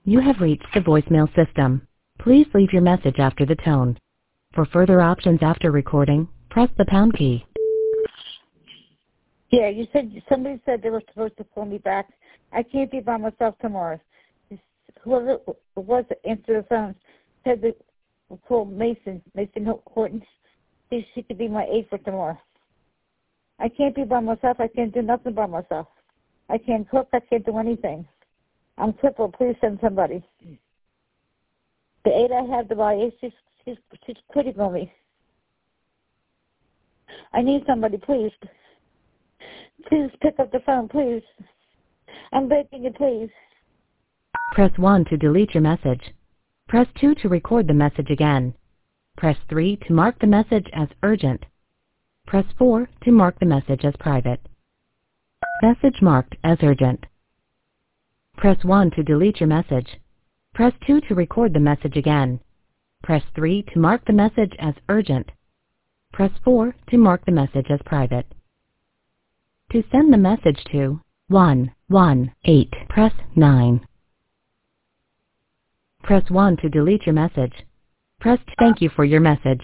You have reached the voicemail system. Please leave your message after the tone. For further options after recording, press the pound key. Yeah, you said somebody said they were supposed to call me back. I can't be by myself tomorrow. Whoever it was that answered the phone said that we'll call Mason Horton. She could be my aide for tomorrow. I can't be by myself. I can't do nothing by myself. I can't cook. I can't do anything. I'm crippled. Please send somebody. The aide I have to buy, she's quitting on me. I need somebody, please. Please pick up the phone, please. I'm begging you, please. Press 1 to delete your message. Press 2 to record the message again. Press 3 to mark the message as urgent. Press 4 to mark the message as private. Message marked as urgent. Press 1 to delete your message. Press 2 to record the message again. Press 3 to mark the message as urgent. Press 4 to mark the message as private. To send the message to 118, press 9. Press 1 to delete your message. Press 2. Thank you for your message.